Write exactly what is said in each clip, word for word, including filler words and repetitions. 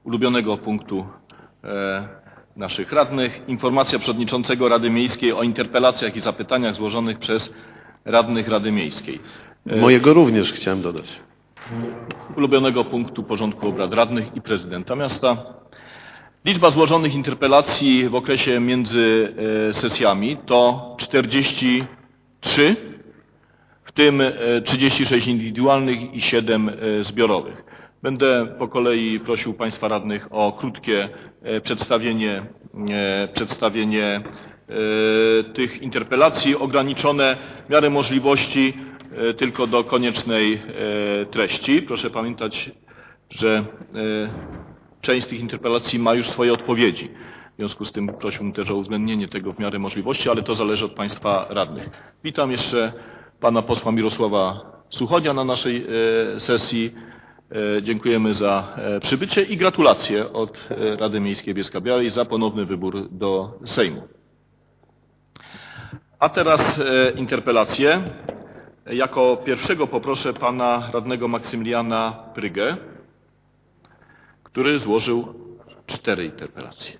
ulubionego punktu naszych radnych. Informacja przewodniczącego Rady Miejskiej o interpelacjach i zapytaniach złożonych przez radnych Rady Miejskiej. Mojego również chciałem dodać. Ulubionego punktu porządku obrad radnych i prezydenta miasta. Liczba złożonych interpelacji w okresie między sesjami to czterdzieści trzy, w tym trzydzieści sześć indywidualnych i siedem zbiorowych. Będę po kolei prosił Państwa radnych o krótkie przedstawienie, przedstawienie tych interpelacji, ograniczone w miarę możliwości tylko do koniecznej treści. Proszę pamiętać, że część z tych interpelacji ma już swoje odpowiedzi. W związku z tym prosiłbym też o uwzględnienie tego w miarę możliwości, ale to zależy od Państwa radnych. Witam jeszcze Pana posła Mirosława Suchonia na naszej sesji. Dziękujemy za przybycie i gratulacje od Rady Miejskiej Bielska-Białej za ponowny wybór do Sejmu. A teraz interpelacje. Jako pierwszego poproszę Pana radnego Maksymiliana Prygę, który złożył cztery interpelacje.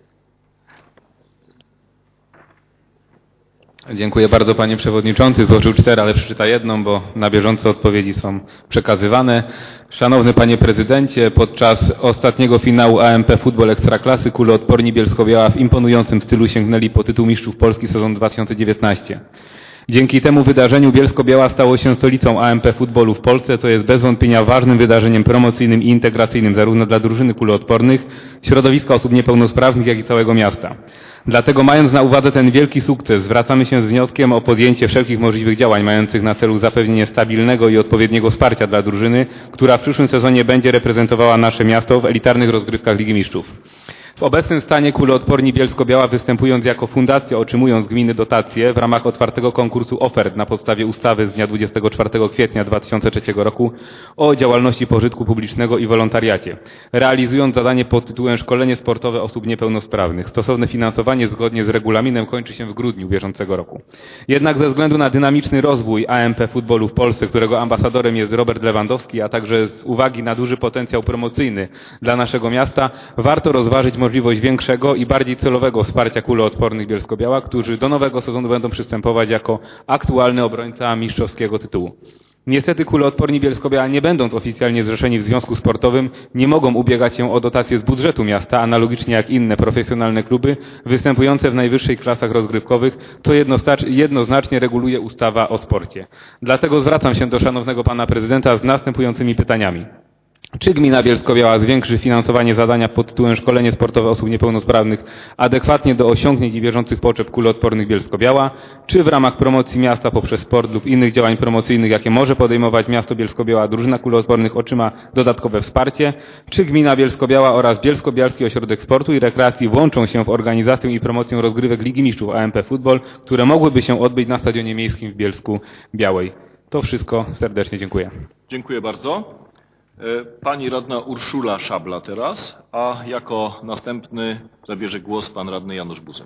Dziękuję bardzo, Panie Przewodniczący. Złożył cztery, ale przeczyta jedną, bo na bieżąco odpowiedzi są przekazywane. Szanowny Panie Prezydencie, podczas ostatniego finału A M P Futbol Ekstraklasy kuloodporni Bielsko-Biała w imponującym stylu sięgnęli po tytuł Mistrzów Polski sezon dwa tysiące dziewiętnasty. Dzięki temu wydarzeniu Bielsko-Biała stało się stolicą A M P futbolu w Polsce, co jest bez wątpienia ważnym wydarzeniem promocyjnym i integracyjnym zarówno dla drużyny kuloodpornych, środowiska osób niepełnosprawnych, jak i całego miasta. Dlatego, mając na uwadze ten wielki sukces, zwracamy się z wnioskiem o podjęcie wszelkich możliwych działań mających na celu zapewnienie stabilnego i odpowiedniego wsparcia dla drużyny, która w przyszłym sezonie będzie reprezentowała nasze miasto w elitarnych rozgrywkach Ligi Mistrzów. W obecnym stanie kuloodporni Bielsko-Biała, występując jako fundacja, otrzymują z gminy dotacje w ramach otwartego konkursu ofert na podstawie ustawy z dnia dwudziestego czwartego kwietnia dwa tysiące trzeciego roku o działalności pożytku publicznego i wolontariacie, realizując zadanie pod tytułem Szkolenie sportowe osób niepełnosprawnych. Stosowne finansowanie zgodnie z regulaminem kończy się w grudniu bieżącego roku. Jednak ze względu na dynamiczny rozwój A M P futbolu w Polsce, którego ambasadorem jest Robert Lewandowski, a także z uwagi na duży potencjał promocyjny dla naszego miasta, warto rozważyć możliwość większego i bardziej celowego wsparcia kuloodpornych Bielsko-Biała, którzy do nowego sezonu będą przystępować jako aktualny obrońca mistrzowskiego tytułu. Niestety kuloodporni Bielsko-Biała, nie będąc oficjalnie zrzeszeni w związku sportowym, nie mogą ubiegać się o dotacje z budżetu miasta, analogicznie jak inne profesjonalne kluby występujące w najwyższych klasach rozgrywkowych, co jednoznacznie reguluje ustawa o sporcie. Dlatego zwracam się do szanownego Pana Prezydenta z następującymi pytaniami. Czy gmina Bielsko-Biała zwiększy finansowanie zadania pod tytułem Szkolenie sportowe osób niepełnosprawnych adekwatnie do osiągnięć i bieżących potrzeb kuloodpornych Bielsko-Biała? Czy w ramach promocji miasta poprzez sport lub innych działań promocyjnych, jakie może podejmować miasto Bielsko-Biała, drużyna kuloodpornych otrzyma dodatkowe wsparcie? Czy gmina Bielsko-Biała oraz Bielsko-Bialski Ośrodek Sportu i Rekreacji włączą się w organizację i promocję rozgrywek Ligi Mistrzów A M P Futbol, które mogłyby się odbyć na Stadionie Miejskim w Bielsku-Białej? To wszystko. Serdecznie dziękuję. Dziękuję bardzo. Pani radna Urszula Szabla teraz, a jako następny zabierze głos pan radny Janusz Buzek.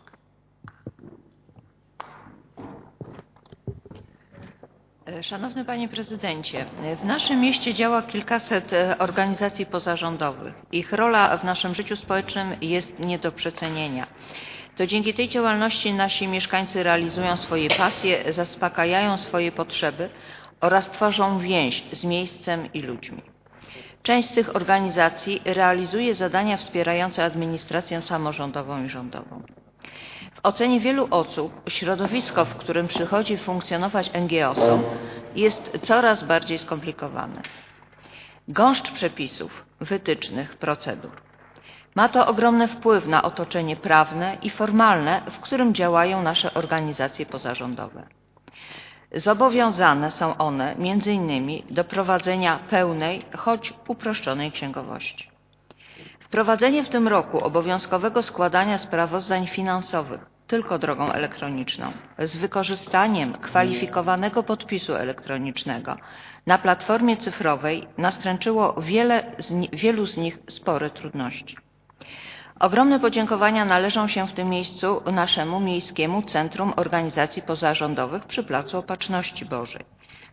Szanowny Panie Prezydencie, w naszym mieście działa kilkaset organizacji pozarządowych. Ich rola w naszym życiu społecznym jest nie do przecenienia. To dzięki tej działalności nasi mieszkańcy realizują swoje pasje, zaspokajają swoje potrzeby oraz tworzą więź z miejscem i ludźmi. Część z tych organizacji realizuje zadania wspierające administrację samorządową i rządową. W ocenie wielu osób środowisko, w którym przychodzi funkcjonować N G O som, jest coraz bardziej skomplikowane. Gąszcz przepisów, wytycznych, procedur. Ma to ogromny wpływ na otoczenie prawne i formalne, w którym działają nasze organizacje pozarządowe. Zobowiązane są one między innymi do prowadzenia pełnej, choć uproszczonej księgowości. Wprowadzenie w tym roku obowiązkowego składania sprawozdań finansowych tylko drogą elektroniczną z wykorzystaniem kwalifikowanego podpisu elektronicznego na platformie cyfrowej nastręczyło wiele z, wielu z nich spore trudności. Ogromne podziękowania należą się w tym miejscu naszemu Miejskiemu Centrum Organizacji Pozarządowych przy Placu Opatrzności Bożej.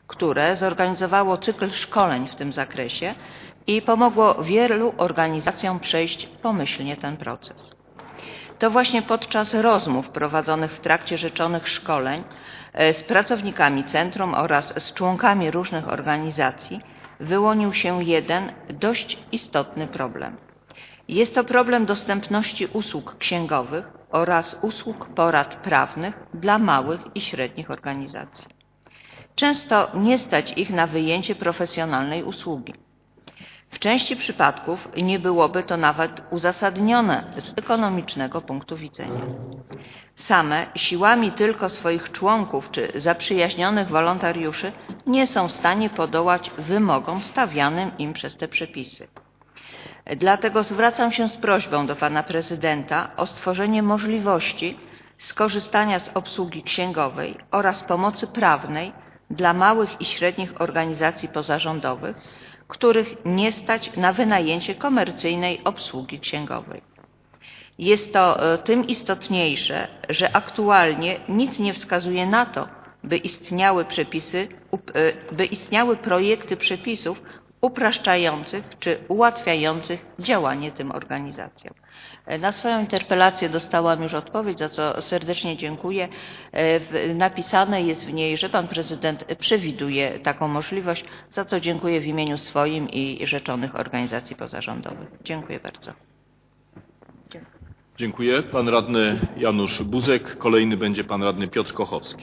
które zorganizowało cykl szkoleń w tym zakresie i pomogło wielu organizacjom przejść pomyślnie ten proces. To właśnie podczas rozmów prowadzonych w trakcie rzeczonych szkoleń z pracownikami centrum oraz z członkami różnych organizacji wyłonił się jeden dość istotny problem. Jest to problem dostępności usług księgowych oraz usług porad prawnych dla małych i średnich organizacji. Często nie stać ich na wyjęcie profesjonalnej usługi. W części przypadków nie byłoby to nawet uzasadnione z ekonomicznego punktu widzenia. Same siłami tylko swoich członków czy zaprzyjaźnionych wolontariuszy nie są w stanie podołać wymogom stawianym im przez te przepisy. Dlatego zwracam się z prośbą do Pana Prezydenta o stworzenie możliwości skorzystania z obsługi księgowej oraz pomocy prawnej dla małych i średnich organizacji pozarządowych, których nie stać na wynajęcie komercyjnej obsługi księgowej. Jest to tym istotniejsze, że aktualnie nic nie wskazuje na to, by istniały przepisy, by istniały projekty przepisów upraszczających czy ułatwiających działanie tym organizacjom. Na swoją interpelację dostałam już odpowiedź, za co serdecznie dziękuję. Napisane jest w niej, że Pan Prezydent przewiduje taką możliwość, za co dziękuję w imieniu swoim i rzeczonych organizacji pozarządowych. Dziękuję bardzo. Dziękuję. Dziękuję. Pan radny Janusz Buzek. Kolejny będzie pan radny Piotr Kochowski.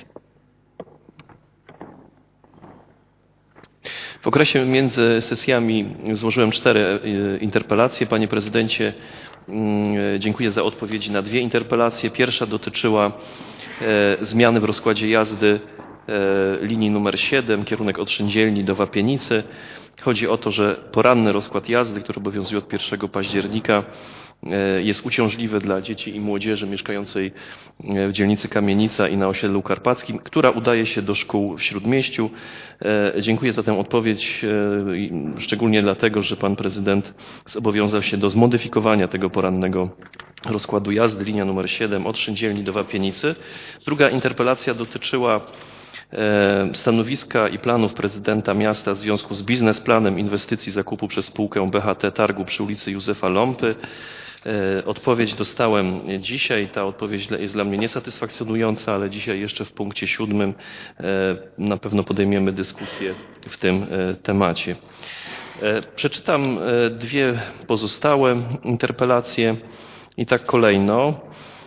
W okresie między sesjami złożyłem cztery interpelacje. Panie prezydencie, dziękuję za odpowiedzi na dwie interpelacje. Pierwsza dotyczyła zmiany w rozkładzie jazdy linii numer siedem, kierunek od Szyndzielni do Wapienicy. Chodzi o to, że poranny rozkład jazdy, który obowiązuje od pierwszego października, jest uciążliwy dla dzieci i młodzieży mieszkającej w dzielnicy Kamienica i na osiedlu karpackim, która udaje się do szkół w Śródmieściu. Dziękuję za tę odpowiedź, szczególnie dlatego, że pan prezydent zobowiązał się do zmodyfikowania tego porannego rozkładu jazdy, linia numer siedem od Szyndzielni do Wapienicy. Druga interpelacja dotyczyła stanowiska i planów prezydenta miasta w związku z biznesplanem inwestycji zakupu przez spółkę B H T Targu przy ulicy Józefa Lompy. Odpowiedź dostałem dzisiaj. Ta odpowiedź jest dla mnie niesatysfakcjonująca, ale dzisiaj jeszcze w punkcie siódmym na pewno podejmiemy dyskusję w tym temacie. Przeczytam dwie pozostałe interpelacje i tak kolejno.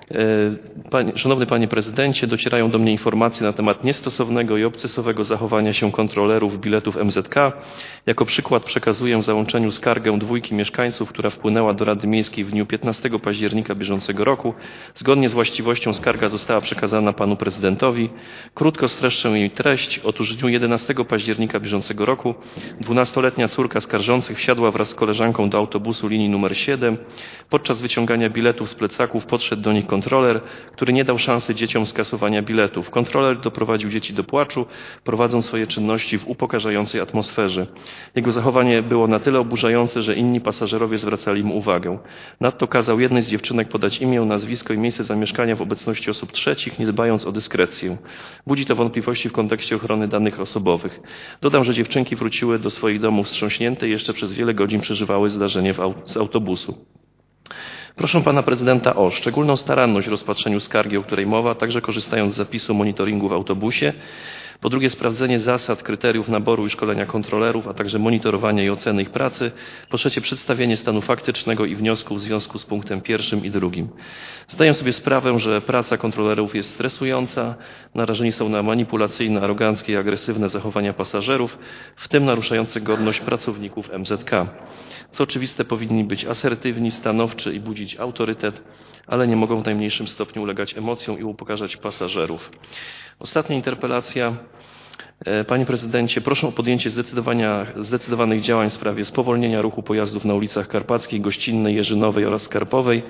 Panie, Szanowny Panie Prezydencie, docierają do mnie informacje na temat niestosownego i obcesowego zachowania się kontrolerów biletów M Z K. Jako przykład przekazuję w załączeniu skargę dwójki mieszkańców, która wpłynęła do Rady Miejskiej w dniu piętnastego października bieżącego roku. Zgodnie z właściwością skarga została przekazana Panu Prezydentowi. Krótko streszczę jej treść. Otóż w dniu jedenastego października bieżącego roku dwunastoletnia córka skarżących wsiadła wraz z koleżanką do autobusu linii numer siedem. Podczas wyciągania biletów z plecaków podszedł do nich kontroler, który nie dał szansy dzieciom skasowania biletów. Kontroler doprowadził dzieci do płaczu, prowadząc swoje czynności w upokarzającej atmosferze. Jego zachowanie było na tyle oburzające, że inni pasażerowie zwracali mu uwagę. Nadto kazał jednej z dziewczynek podać imię, nazwisko i miejsce zamieszkania w obecności osób trzecich, nie dbając o dyskrecję. Budzi to wątpliwości w kontekście ochrony danych osobowych. Dodam, że dziewczynki wróciły do swoich domów wstrząśnięte i jeszcze przez wiele godzin przeżywały zdarzenie w aut- z autobusu. Proszę Pana Prezydenta o szczególną staranność w rozpatrzeniu skargi, o której mowa, także korzystając z zapisu monitoringu w autobusie. Po drugie, sprawdzenie zasad, kryteriów naboru i szkolenia kontrolerów, a także monitorowania i oceny ich pracy. Po trzecie, przedstawienie stanu faktycznego i wniosków w związku z punktem pierwszym i drugim. Zdaję sobie sprawę, że praca kontrolerów jest stresująca, narażeni są na manipulacyjne, aroganckie i agresywne zachowania pasażerów, w tym naruszające godność pracowników M Z K. Co oczywiste, powinni być asertywni, stanowczy i budzić autorytet, ale nie mogą w najmniejszym stopniu ulegać emocjom i upokarzać pasażerów. Ostatnia interpelacja. Panie Prezydencie, proszę o podjęcie zdecydowanych działań w sprawie spowolnienia ruchu pojazdów na ulicach Karpackiej, Gościnnej, Jerzynowej oraz Karpowej.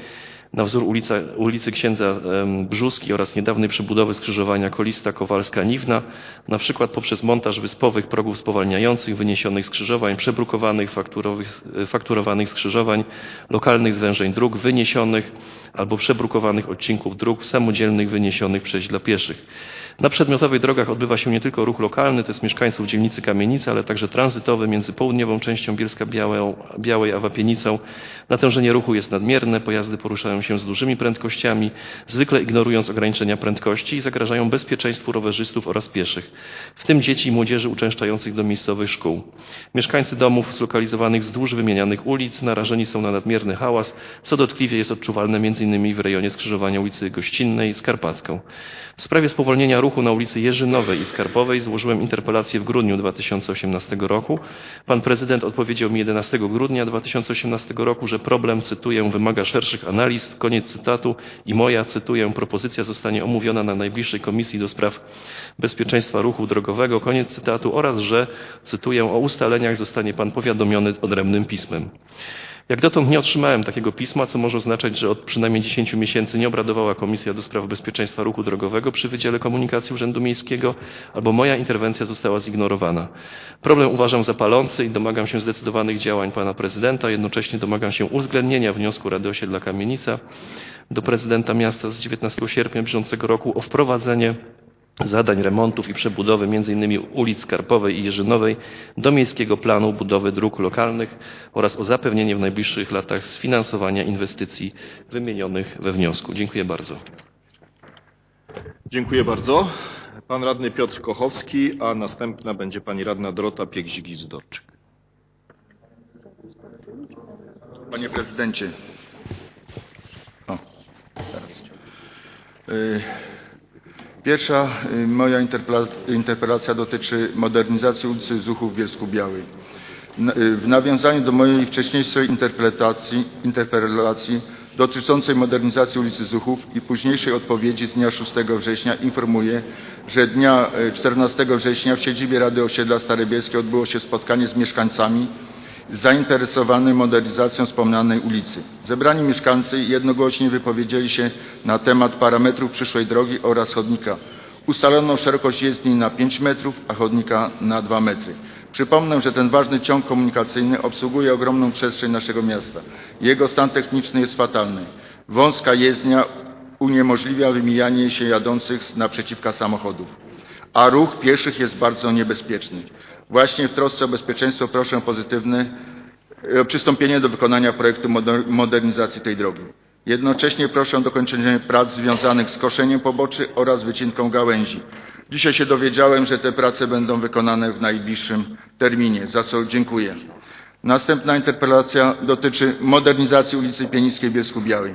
na wzór ulica, ulicy Księdza Brzóski oraz niedawnej przebudowy skrzyżowania Kolista-Kowalska-Niwna, na przykład poprzez montaż wyspowych progów spowalniających, wyniesionych skrzyżowań, przebrukowanych, fakturowanych skrzyżowań, lokalnych zwężeń dróg, wyniesionych albo przebrukowanych odcinków dróg, samodzielnych wyniesionych przejść dla pieszych. Na przedmiotowych drogach odbywa się nie tylko ruch lokalny, to jest mieszkańców dzielnicy Kamienica, ale także tranzytowy między południową częścią Bielska Białej a Wapienicą. Natężenie ruchu jest nadmierne, pojazdy poruszają się z dużymi prędkościami, zwykle ignorując ograniczenia prędkości i zagrażają bezpieczeństwu rowerzystów oraz pieszych, w tym dzieci i młodzieży uczęszczających do miejscowych szkół. Mieszkańcy domów zlokalizowanych wzdłuż wymienianych ulic narażeni są na nadmierny hałas, co dotkliwie jest odczuwalne m.in. w rejonie skrzyżowania ulicy Gościnnej z Karpacką. W sprawie spowolnienia ruchu na ulicy Jerzynowej i Skarbowej złożyłem interpelację w grudniu dwa tysiące osiemnastego roku. Pan prezydent odpowiedział mi jedenastego grudnia dwa tysiące osiemnastego roku, że problem, cytuję, wymaga szerszych analiz, koniec cytatu, i moja, cytuję, propozycja zostanie omówiona na najbliższej Komisji do Spraw Bezpieczeństwa Ruchu Drogowego, koniec cytatu, oraz że, cytuję, o ustaleniach zostanie pan powiadomiony odrębnym pismem. Jak dotąd nie otrzymałem takiego pisma, co może oznaczać, że od przynajmniej dziesięciu miesięcy nie obradowała Komisja do Spraw Bezpieczeństwa Ruchu Drogowego przy Wydziale Komunikacji Urzędu Miejskiego, albo moja interwencja została zignorowana. Problem uważam za palący i domagam się zdecydowanych działań pana prezydenta. Jednocześnie domagam się uwzględnienia wniosku Rady Osiedla Kamienica do prezydenta miasta z dziewiętnastego sierpnia bieżącego roku o wprowadzenie zadań remontów i przebudowy m.in. ulic Karpowej i Jerzynowej do miejskiego planu budowy dróg lokalnych oraz o zapewnienie w najbliższych latach sfinansowania inwestycji wymienionych we wniosku. Dziękuję bardzo. Dziękuję bardzo. Pan radny Piotr Kochowski, a następna będzie pani radna Dorota Piek-Zigis-Dorczyk. Panie prezydencie. O, teraz. Y Pierwsza moja interpelacja dotyczy modernizacji ulicy Zuchów w Bielsku Białej. W nawiązaniu do mojej wcześniejszej interpelacji, interpelacji dotyczącej modernizacji ulicy Zuchów i późniejszej odpowiedzi z dnia szóstego września informuję, że dnia czternastego września w siedzibie Rady Osiedla Stare Bielskie odbyło się spotkanie z mieszkańcami zainteresowanymi modernizacją wspomnianej ulicy. Zebrani mieszkańcy jednogłośnie wypowiedzieli się na temat parametrów przyszłej drogi oraz chodnika. Ustalono szerokość jezdni na pięć metrów, a chodnika na dwa metry. Przypomnę, że ten ważny ciąg komunikacyjny obsługuje ogromną przestrzeń naszego miasta. Jego stan techniczny jest fatalny. Wąska jezdnia uniemożliwia wymijanie się jadących naprzeciwka samochodów, a ruch pieszych jest bardzo niebezpieczny. Właśnie w trosce o bezpieczeństwo proszę o pozytywne o przystąpienie do wykonania projektu modernizacji tej drogi. Jednocześnie proszę o dokończenie prac związanych z koszeniem poboczy oraz wycinką gałęzi. Dzisiaj się dowiedziałem, że te prace będą wykonane w najbliższym terminie, za co dziękuję. Następna interpelacja dotyczy modernizacji ulicy Pieniskiej w Bielsku Białej.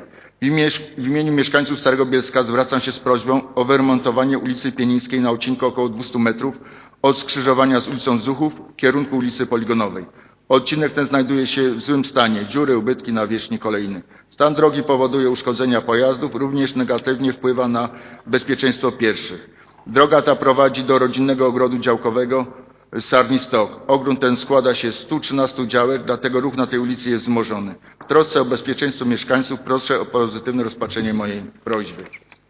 W imieniu mieszkańców Starego Bielska zwracam się z prośbą o wyremontowanie ulicy Pieniskiej na odcinku około dwustu metrów od skrzyżowania z ulicą Zuchów w kierunku ulicy Poligonowej. Odcinek ten znajduje się w złym stanie, dziury, ubytki, nawierzchni kolejny. Stan drogi powoduje uszkodzenia pojazdów, również negatywnie wpływa na bezpieczeństwo pieszych. Droga ta prowadzi do rodzinnego ogrodu działkowego Sarni Stok. Ogród ten składa się z stu trzynastu działek, dlatego ruch na tej ulicy jest wzmożony. W trosce o bezpieczeństwo mieszkańców proszę o pozytywne rozpatrzenie mojej prośby.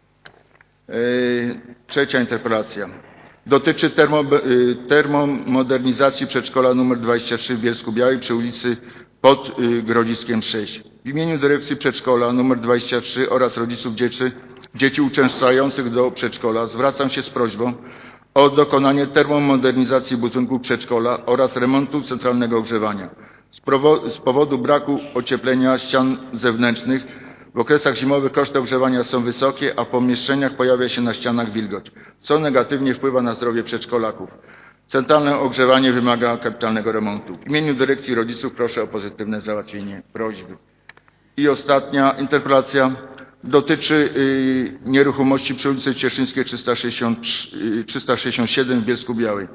Yy, trzecia interpelacja. Dotyczy termo, termomodernizacji przedszkola nr dwadzieścia trzy w Bielsku Białej przy ulicy pod Grodziskiem sześć. W imieniu dyrekcji przedszkola nr dwadzieścia trzy oraz rodziców dzieci, dzieci uczęszczających do przedszkola zwracam się z prośbą o dokonanie termomodernizacji budynku przedszkola oraz remontu centralnego ogrzewania. Z, powo z powodu braku ocieplenia ścian zewnętrznych w okresach zimowych koszty ogrzewania są wysokie, a w pomieszczeniach pojawia się na ścianach wilgoć, co negatywnie wpływa na zdrowie przedszkolaków. Centralne ogrzewanie wymaga kapitalnego remontu. W imieniu dyrekcji rodziców proszę o pozytywne załatwienie prośby. I ostatnia interpelacja dotyczy y, nieruchomości przy ulicy Cieszyńskiej trzysta sześćdziesiąt siedem w Bielsku Białej.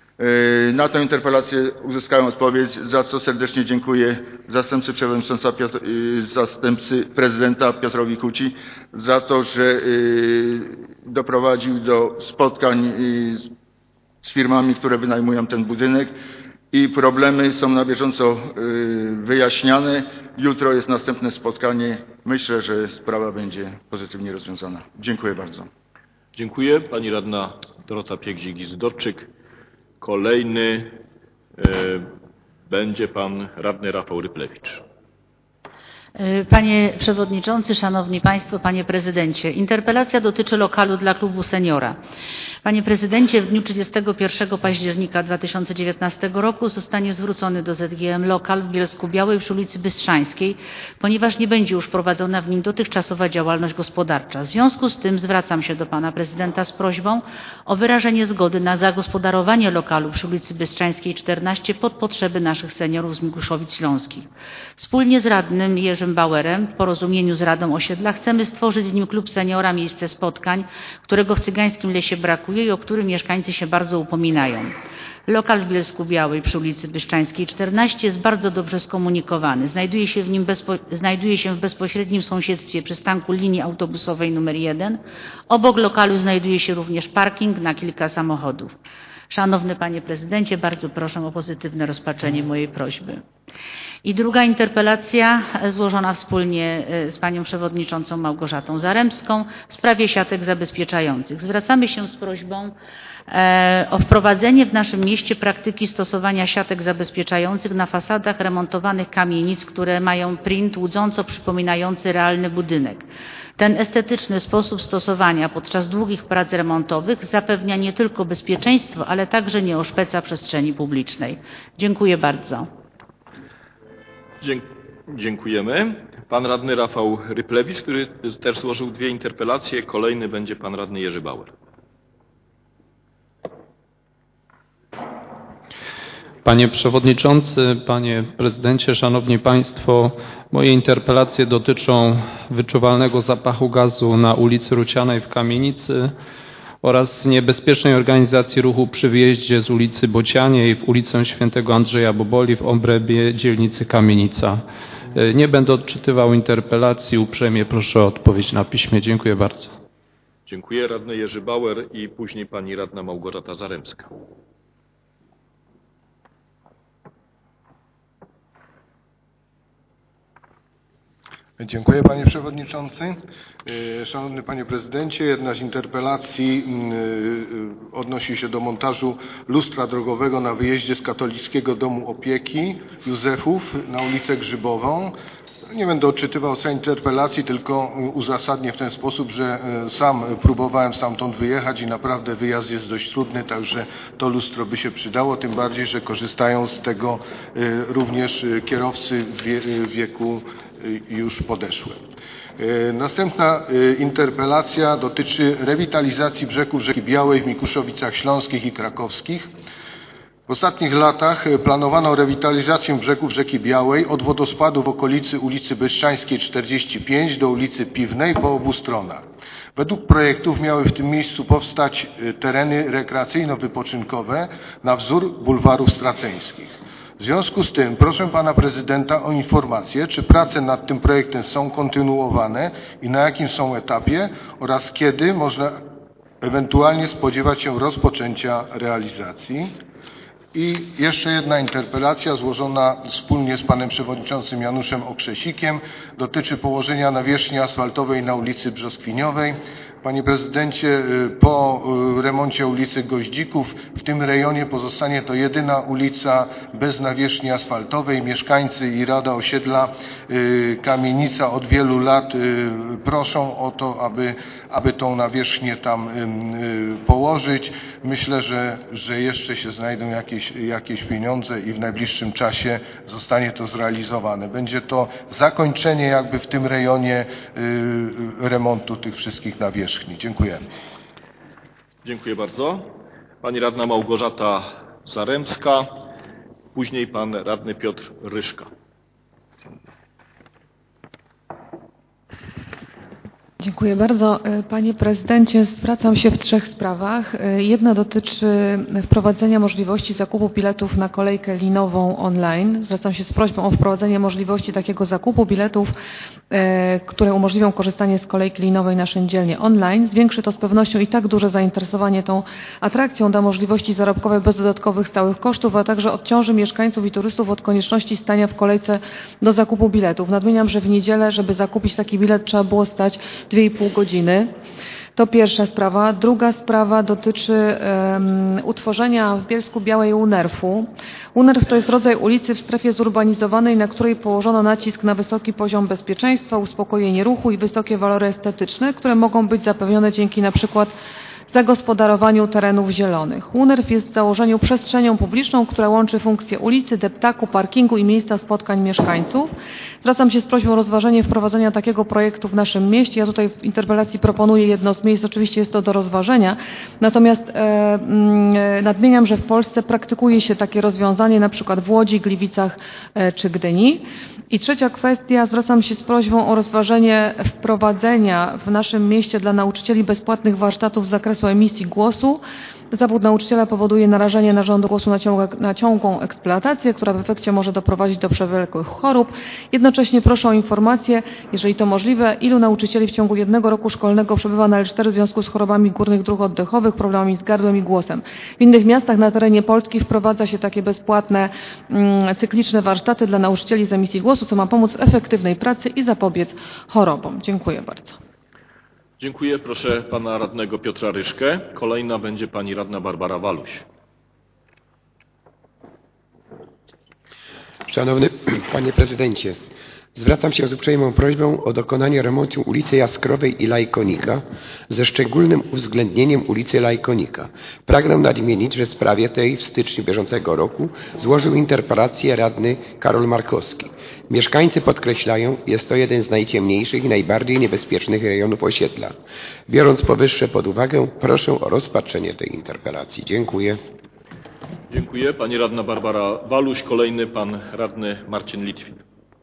Y, na tę interpelację uzyskałem odpowiedź, za co serdecznie dziękuję zastępcy przewodnicząca Piotr, y, zastępcy prezydenta Piotrowi Kuci za to, że y, doprowadził do spotkań y, z firmami, które wynajmują ten budynek i problemy są na bieżąco y, wyjaśniane. Jutro jest następne spotkanie myślę, że sprawa będzie pozytywnie rozwiązana. Dziękuję bardzo. Dziękuję. Pani radna Dorota Piegzik-Izdorczyk. Kolejny e, będzie pan radny Rafał Ryplewicz. Panie Przewodniczący, Szanowni Państwo, Panie Prezydencie. Interpelacja dotyczy lokalu dla klubu seniora. Panie Prezydencie, w dniu trzydziestego pierwszego października dwa tysiące dziewiętnastego roku zostanie zwrócony do Z G M lokal w Bielsku-Białej przy ulicy Bystrzańskiej, ponieważ nie będzie już prowadzona w nim dotychczasowa działalność gospodarcza. W związku z tym zwracam się do Pana Prezydenta z prośbą o wyrażenie zgody na zagospodarowanie lokalu przy ulicy Bystrzańskiej czternaście pod potrzeby naszych seniorów z Miguszowic Śląskich. Wspólnie z radnym Jerzym Bauerem w porozumieniu z Radą Osiedla chcemy stworzyć w nim klub seniora, miejsce spotkań, którego w Cygańskim Lesie brakuje i o który mieszkańcy się bardzo upominają. Lokal w Bielsku-Białej przy ulicy Bystrzańskiej czternaście jest bardzo dobrze skomunikowany. Znajduje się w nim bezpo, znajduje się w bezpośrednim sąsiedztwie przystanku linii autobusowej numer jeden. Obok lokalu znajduje się również parking na kilka samochodów. Szanowny Panie Prezydencie, bardzo proszę o pozytywne rozpatrzenie mojej prośby. I druga interpelacja złożona wspólnie z Panią Przewodniczącą Małgorzatą Zaremską w sprawie siatek zabezpieczających. Zwracamy się z prośbą o wprowadzenie w naszym mieście praktyki stosowania siatek zabezpieczających na fasadach remontowanych kamienic, które mają print łudząco przypominający realny budynek. Ten estetyczny sposób stosowania podczas długich prac remontowych zapewnia nie tylko bezpieczeństwo, ale także nie oszpeca przestrzeni publicznej. Dziękuję bardzo. Dziękujemy. Pan radny Rafał Ryplewicz, który też złożył dwie interpelacje. Kolejny będzie pan radny Jerzy Bauer. Panie Przewodniczący, Panie Prezydencie, Szanowni Państwo, moje interpelacje dotyczą wyczuwalnego zapachu gazu na ulicy Rucianej w Kamienicy oraz niebezpiecznej organizacji ruchu przy wyjeździe z ulicy Bocianiej w ulicę Świętego Andrzeja Boboli w obrębie dzielnicy Kamienica. Nie będę odczytywał interpelacji, uprzejmie proszę o odpowiedź na piśmie. Dziękuję bardzo. Dziękuję. Radny Jerzy Bauer i później pani radna Małgorzata Zaremska. Dziękuję Panie Przewodniczący. Szanowny Panie Prezydencie, jedna z interpelacji odnosi się do montażu lustra drogowego na wyjeździe z Katolickiego Domu Opieki Józefów na ulicę Grzybową. Nie będę odczytywał całej interpelacji, tylko uzasadnię w ten sposób, że sam próbowałem stamtąd wyjechać i naprawdę wyjazd jest dość trudny, także to lustro by się przydało, tym bardziej, że korzystają z tego również kierowcy w wieku już podeszłym. Następna interpelacja dotyczy rewitalizacji brzegów rzeki Białej w Mikuszowicach Śląskich i Krakowskich. W ostatnich latach planowano rewitalizację brzegów rzeki Białej od wodospadu w okolicy ulicy Bystrzańskiej czterdzieści pięć do ulicy Piwnej po obu stronach. Według projektów miały w tym miejscu powstać tereny rekreacyjno-wypoczynkowe na wzór bulwarów straceńskich. W związku z tym proszę Pana Prezydenta o informację, czy prace nad tym projektem są kontynuowane i na jakim są etapie oraz kiedy można ewentualnie spodziewać się rozpoczęcia realizacji. I jeszcze jedna interpelacja złożona wspólnie z Panem Przewodniczącym Januszem Okrzesikiem dotyczy położenia nawierzchni asfaltowej na ulicy Brzoskwiniowej. Panie Prezydencie, po remoncie ulicy Goździków w tym rejonie pozostanie to jedyna ulica bez nawierzchni asfaltowej. Mieszkańcy i Rada Osiedla Kamienica od wielu lat proszą o to, aby, aby tą nawierzchnię tam położyć. Myślę, że, że jeszcze się znajdą jakieś, jakieś pieniądze i w najbliższym czasie zostanie to zrealizowane. Będzie to zakończenie jakby w tym rejonie remontu tych wszystkich nawierzchni. Dziękuję. Dziękuję bardzo. Pani radna Małgorzata Zaremska, później pan radny Piotr Ryszka. Dziękuję bardzo. Panie prezydencie, zwracam się w trzech sprawach. Jedna dotyczy wprowadzenia możliwości zakupu biletów na kolejkę linową online. Zwracam się z prośbą o wprowadzenie możliwości takiego zakupu biletów, które umożliwią korzystanie z kolejki linowej na Szyndzielnie online. Zwiększy to z pewnością i tak duże zainteresowanie tą atrakcją, da możliwości zarobkowe bez dodatkowych stałych kosztów, a także odciąży mieszkańców i turystów od konieczności stania w kolejce do zakupu biletów. Nadmieniam, że w niedzielę, żeby zakupić taki bilet, trzeba było stać dwie i pół godziny. To pierwsza sprawa. Druga sprawa dotyczy um, utworzenia w Bielsku Białej UNERF-u. UNERF to jest rodzaj ulicy w strefie zurbanizowanej, na której położono nacisk na wysoki poziom bezpieczeństwa, uspokojenie ruchu i wysokie walory estetyczne, które mogą być zapewnione dzięki na przykład zagospodarowaniu terenów zielonych. UNERF jest w założeniu przestrzenią publiczną, która łączy funkcje ulicy, deptaku, parkingu i miejsca spotkań mieszkańców. Zwracam się z prośbą o rozważenie wprowadzenia takiego projektu w naszym mieście. Ja tutaj w interpelacji proponuję jedno z miejsc, oczywiście jest to do rozważenia. Natomiast e, e, nadmieniam, że w Polsce praktykuje się takie rozwiązanie, na przykład w Łodzi, Gliwicach e, czy Gdyni. I trzecia kwestia, zwracam się z prośbą o rozważenie wprowadzenia w naszym mieście dla nauczycieli bezpłatnych warsztatów z zakresu emisji głosu. Zawód nauczyciela powoduje narażenie narządu głosu na, ciąg, na ciągłą eksploatację, która w efekcie może doprowadzić do przewlekłych chorób. Jednocześnie proszę o informację, jeżeli to możliwe, ilu nauczycieli w ciągu jednego roku szkolnego przebywa na L cztery w związku z chorobami górnych dróg oddechowych, problemami z gardłem i głosem. W innych miastach na terenie Polski wprowadza się takie bezpłatne mm, cykliczne warsztaty dla nauczycieli z emisji głosu, co ma pomóc w efektywnej pracy i zapobiec chorobom. Dziękuję bardzo. Dziękuję. Proszę pana radnego Piotra Ryszkę. Kolejna będzie pani radna Barbara Waluś. Szanowny panie prezydencie, zwracam się z uprzejmą prośbą o dokonanie remontu ulicy Jaskrowej i Lajkonika ze szczególnym uwzględnieniem ulicy Lajkonika. Pragnę nadmienić, że w sprawie tej w styczniu bieżącego roku złożył interpelację radny Karol Markowski. Mieszkańcy podkreślają, jest to jeden z najciemniejszych i najbardziej niebezpiecznych rejonów osiedla. Biorąc powyższe pod uwagę, proszę o rozpatrzenie tej interpelacji. Dziękuję. Dziękuję. Pani radna Barbara Waluś. Kolejny pan radny Marcin Litwin.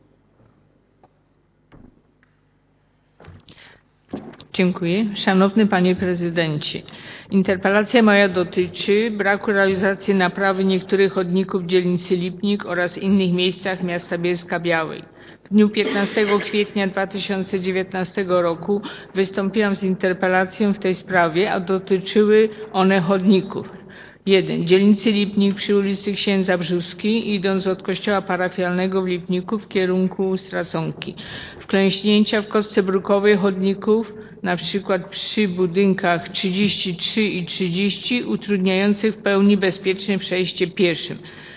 Dziękuję. Szanowny Panie Prezydencie, interpelacja moja dotyczy braku realizacji naprawy niektórych chodników w dzielnicy Lipnik oraz innych miejscach miasta Bielska Białej. W dniu piętnastego kwietnia dwa tysiące dziewiętnastego roku wystąpiłam z interpelacją w tej sprawie, a dotyczyły one chodników. jeden. Dzielnicy Lipnik przy ulicy Księdza Brzóski, idąc od kościoła parafialnego w Lipniku w kierunku Straconki. Wklęśnięcia w kostce brukowej chodników, na przykład przy budynkach trzydzieści trzy i trzydzieści, utrudniających w pełni bezpieczne przejście pieszym.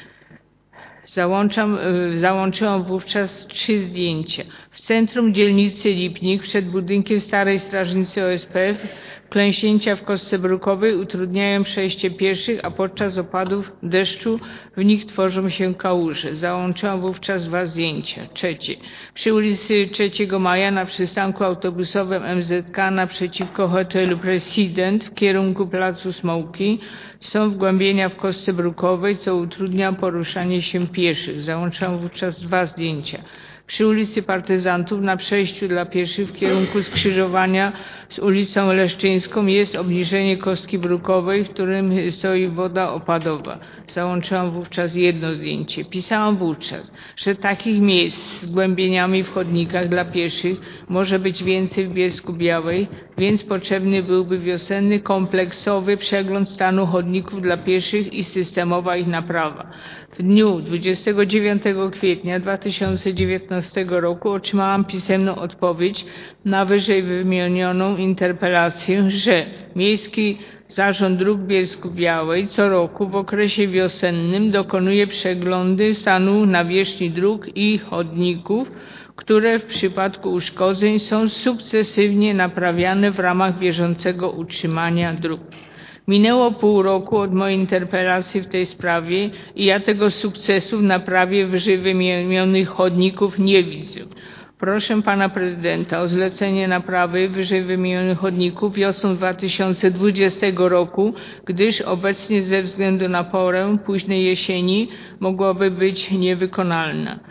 Załączam, załączyłam wówczas trzy zdjęcia. W centrum dzielnicy Lipnik, przed budynkiem Starej Strażnicy O S P wklęśnięcia w kostce brukowej utrudniają przejście pieszych, a podczas opadów deszczu w nich tworzą się kałuże. Załączyłam wówczas dwa zdjęcia. Trzecie. Przy ulicy trzeciego Maja na przystanku autobusowym M Z K naprzeciwko hotelu President w kierunku Placu Smołki są wgłębienia w kostce brukowej, co utrudnia poruszanie się pieszych. Załączyłam wówczas dwa zdjęcia. Przy ulicy Partyzantów na przejściu dla pieszych w kierunku skrzyżowania z ulicą Leszczyńską jest obniżenie kostki brukowej, w którym stoi woda opadowa. Załączyłam wówczas jedno zdjęcie. Pisałam wówczas, że takich miejsc z głębieniami w chodnikach dla pieszych może być więcej w Bielsku Białej, więc potrzebny byłby wiosenny, kompleksowy przegląd stanu chodników dla pieszych i systemowa ich naprawa. W dniu dwudziestego dziewiątego kwietnia dwa tysiące dziewiętnastego roku otrzymałam pisemną odpowiedź na wyżej wymienioną interpelację, że Miejski Zarząd Dróg Bielsku Białej co roku w okresie wiosennym dokonuje przeglądy stanu nawierzchni dróg i chodników, które w przypadku uszkodzeń są sukcesywnie naprawiane w ramach bieżącego utrzymania dróg. Minęło pół roku od mojej interpelacji w tej sprawie i ja tego sukcesu w naprawie wyżej wymienionych chodników nie widzę. Proszę pana prezydenta o zlecenie naprawy wyżej wymienionych chodników wiosną dwa tysiące dwudziestego roku, gdyż obecnie ze względu na porę późnej jesieni mogłaby być niewykonalna.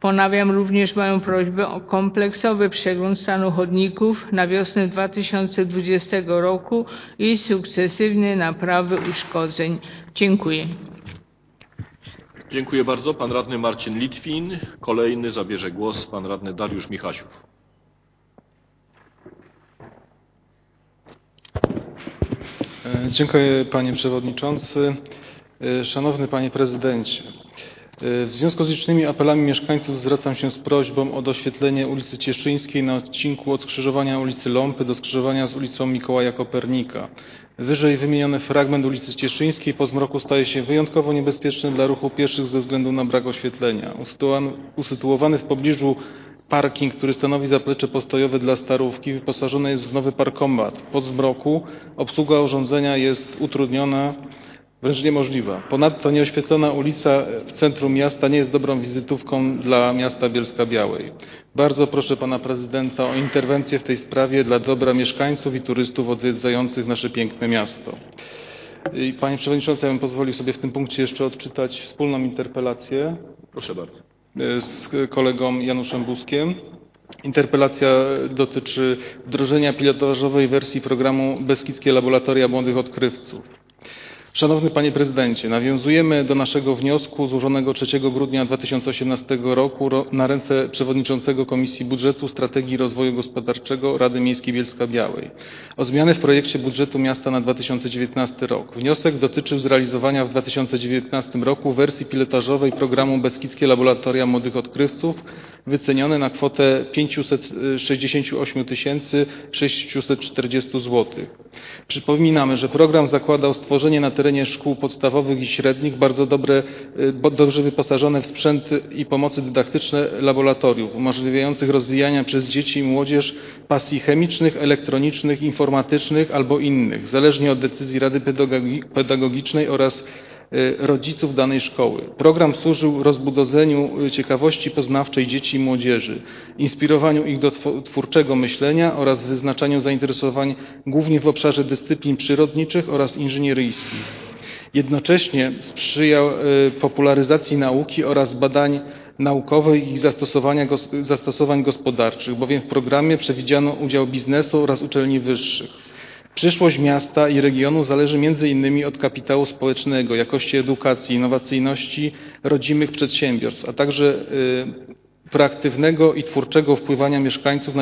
Ponawiam również moją prośbę o kompleksowy przegląd stanu chodników na wiosnę dwa tysiące dwudziestego roku i sukcesywne naprawy uszkodzeń. Dziękuję. Dziękuję bardzo. Pan radny Marcin Litwin. Kolejny zabierze głos pan radny Dariusz Michasiów. Dziękuję panie przewodniczący. Szanowny panie prezydencie. W związku z licznymi apelami mieszkańców zwracam się z prośbą o doświetlenie ulicy Cieszyńskiej na odcinku od skrzyżowania ulicy Lompy do skrzyżowania z ulicą Mikołaja Kopernika. Wyżej wymieniony fragment ulicy Cieszyńskiej po zmroku staje się wyjątkowo niebezpieczny dla ruchu pieszych ze względu na brak oświetlenia. Usytuowany w pobliżu parking, który stanowi zaplecze postojowe dla starówki, wyposażony jest w nowy parkomat. Po zmroku obsługa urządzenia jest utrudniona, wręcz niemożliwa. Ponadto nieoświetlona ulica w centrum miasta nie jest dobrą wizytówką dla miasta Bielska-Białej. Bardzo proszę pana prezydenta o interwencję w tej sprawie dla dobra mieszkańców i turystów odwiedzających nasze piękne miasto. I panie przewodniczący, ja bym pozwolił sobie w tym punkcie jeszcze odczytać wspólną interpelację. Proszę bardzo. Z kolegą Januszem Buskiem. Interpelacja dotyczy wdrożenia pilotażowej wersji programu Beskidzkie Laboratoria Młodych Odkrywców. Szanowny panie prezydencie, nawiązujemy do naszego wniosku złożonego trzeciego grudnia dwa tysiące osiemnastego roku na ręce przewodniczącego Komisji Budżetu, Strategii i Rozwoju Gospodarczego Rady Miejskiej Bielska-Białej o zmianę w projekcie budżetu miasta na dwa tysiące dziewiętnasty rok. Wniosek dotyczył zrealizowania w dwa tysiące dziewiętnastym roku wersji pilotażowej programu Beskidzkie Laboratoria Młodych Odkrywców wycenione na kwotę pięćset sześćdziesiąt osiem tysięcy sześćset czterdzieści złotych. Przypominamy, że program zakładał stworzenie na terenie szkół podstawowych i średnich bardzo dobre, dobrze wyposażone w sprzęt i pomocy dydaktyczne laboratoriów, umożliwiających rozwijania przez dzieci i młodzież pasji chemicznych, elektronicznych, informatycznych albo innych, zależnie od decyzji Rady Pedagogicznej oraz rodziców danej szkoły. Program służył rozbudzeniu ciekawości poznawczej dzieci i młodzieży, inspirowaniu ich do twórczego myślenia oraz wyznaczaniu zainteresowań głównie w obszarze dyscyplin przyrodniczych oraz inżynieryjskich. Jednocześnie sprzyjał popularyzacji nauki oraz badań naukowych i ich zastosowania, zastosowań gospodarczych, bowiem w programie przewidziano udział biznesu oraz uczelni wyższych. Przyszłość miasta i regionu zależy między innymi od kapitału społecznego, jakości edukacji, innowacyjności rodzimych przedsiębiorstw, a także proaktywnego i twórczego wpływania mieszkańców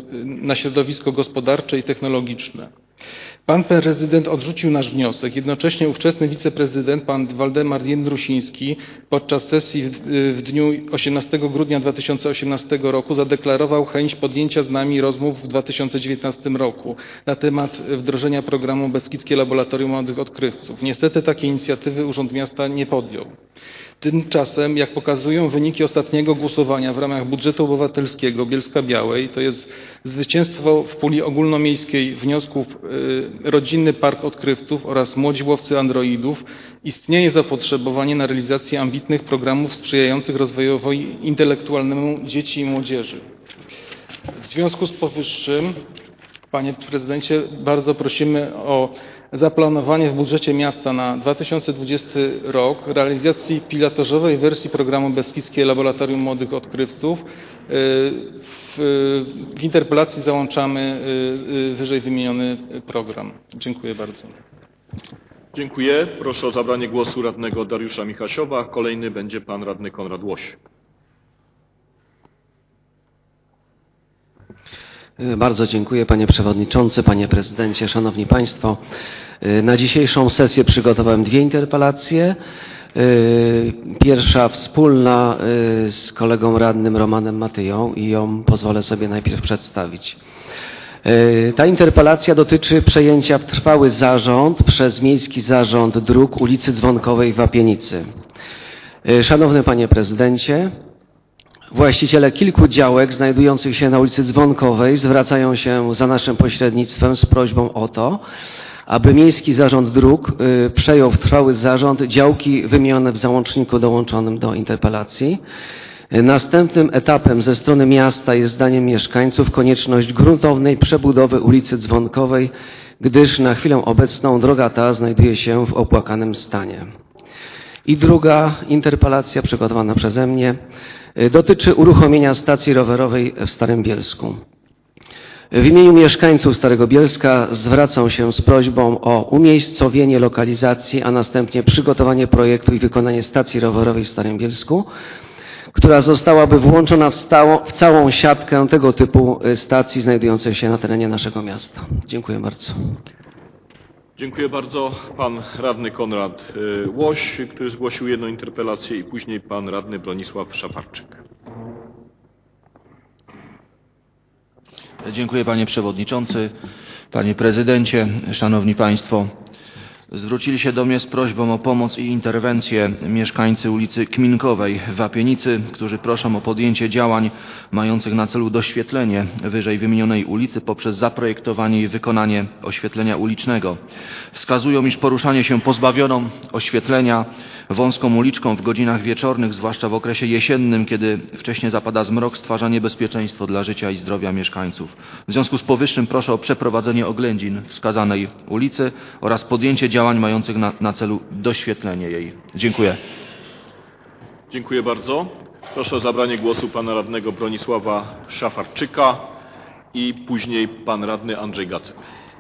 na środowisko gospodarcze i technologiczne. Pan prezydent odrzucił nasz wniosek. Jednocześnie ówczesny wiceprezydent, pan Waldemar Jędrusiński, podczas sesji w, w dniu osiemnastego grudnia dwa tysiące osiemnastego roku zadeklarował chęć podjęcia z nami rozmów w dwa tysiące dziewiętnastym roku na temat wdrożenia programu Beskidzkie Laboratorium Młodych Odkrywców. Niestety takiej inicjatywy Urząd Miasta nie podjął. Tymczasem, jak pokazują wyniki ostatniego głosowania w ramach budżetu obywatelskiego Bielska-Białej, to jest zwycięstwo w puli ogólnomiejskiej wniosków Rodzinny Park Odkrywców oraz Młodzi Łowcy Androidów, istnieje zapotrzebowanie na realizację ambitnych programów sprzyjających rozwojowi intelektualnemu dzieci i młodzieży. W związku z powyższym, panie prezydencie, bardzo prosimy o zaplanowanie w budżecie miasta na dwa tysiące dwudziesty rok realizacji pilotażowej wersji programu Beskidzkie Laboratorium Młodych Odkrywców. W, w interpelacji załączamy wyżej wymieniony program. Dziękuję bardzo. Dziękuję. Proszę o zabranie głosu radnego Dariusza Michasiowa. Kolejny będzie pan radny Konrad Łoś. Bardzo dziękuję panie przewodniczący, panie prezydencie, szanowni państwo. Na dzisiejszą sesję przygotowałem dwie interpelacje. Pierwsza wspólna z kolegą radnym Romanem Matyją i ją pozwolę sobie najpierw przedstawić. Ta interpelacja dotyczy przejęcia w trwały zarząd przez Miejski Zarząd Dróg ulicy Dzwonkowej w Wapienicy. Szanowny panie prezydencie, właściciele kilku działek znajdujących się na ulicy Dzwonkowej zwracają się za naszym pośrednictwem z prośbą o to, aby Miejski Zarząd Dróg przejął w trwały zarząd działki wymienione w załączniku dołączonym do interpelacji. Następnym etapem ze strony miasta jest zdaniem mieszkańców konieczność gruntownej przebudowy ulicy Dzwonkowej, gdyż na chwilę obecną droga ta znajduje się w opłakanym stanie. I druga interpelacja przygotowana przeze mnie dotyczy uruchomienia stacji rowerowej w Starym Bielsku. W imieniu mieszkańców Starego Bielska zwracam się z prośbą o umiejscowienie lokalizacji, a następnie przygotowanie projektu i wykonanie stacji rowerowej w Starym Bielsku, która zostałaby włączona w, stało, w całą siatkę tego typu stacji znajdujących się na terenie naszego miasta. Dziękuję bardzo. Dziękuję bardzo. Pan radny Konrad Łoś, który zgłosił jedną interpelację, i później pan radny Bronisław Szafarczyk. Dziękuję panie przewodniczący, panie prezydencie, szanowni państwo. Zwrócili się do mnie z prośbą o pomoc i interwencję mieszkańcy ulicy Kminkowej w Wapienicy, którzy proszą o podjęcie działań mających na celu doświetlenie wyżej wymienionej ulicy poprzez zaprojektowanie i wykonanie oświetlenia ulicznego. Wskazują, iż poruszanie się pozbawioną oświetlenia wąską uliczką w godzinach wieczornych, zwłaszcza w okresie jesiennym, kiedy wcześnie zapada zmrok, stwarza niebezpieczeństwo dla życia i zdrowia mieszkańców. W związku z powyższym proszę o przeprowadzenie oględzin wskazanej ulicy oraz podjęcie działań mających na, na celu doświetlenie jej. Dziękuję. Dziękuję bardzo. Proszę o zabranie głosu pana radnego Bronisława Szafarczyka i później pan radny Andrzej Gacek.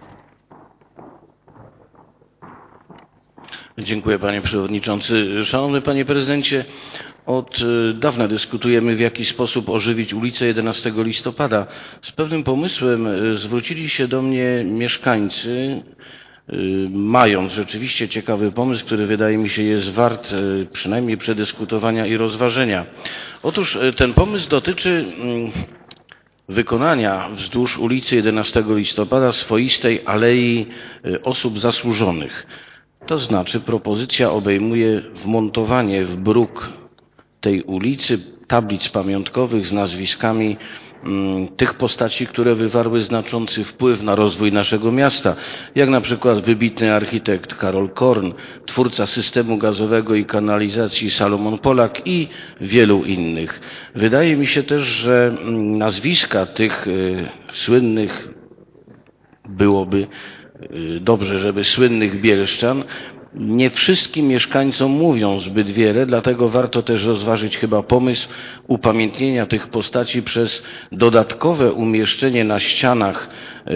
Dziękuję panie przewodniczący. Szanowny panie prezydencie, od dawna dyskutujemy, w jaki sposób ożywić ulicę jedenastego listopada. Z pewnym pomysłem zwrócili się do mnie mieszkańcy, mając rzeczywiście ciekawy pomysł, który wydaje mi się jest wart przynajmniej przedyskutowania i rozważenia. Otóż ten pomysł dotyczy wykonania wzdłuż ulicy jedenastego listopada swoistej alei osób zasłużonych. To znaczy propozycja obejmuje wmontowanie w bruk tej ulicy tablic pamiątkowych z nazwiskami mm, tych postaci, które wywarły znaczący wpływ na rozwój naszego miasta, jak na przykład wybitny architekt Karol Korn, twórca systemu gazowego i kanalizacji Salomon Polak i wielu innych. Wydaje mi się też, że mm, nazwiska tych y, słynnych byłoby dobrze, żeby słynnych bielszczan nie wszystkim mieszkańcom mówią zbyt wiele, dlatego warto też rozważyć chyba pomysł upamiętnienia tych postaci przez dodatkowe umieszczenie na ścianach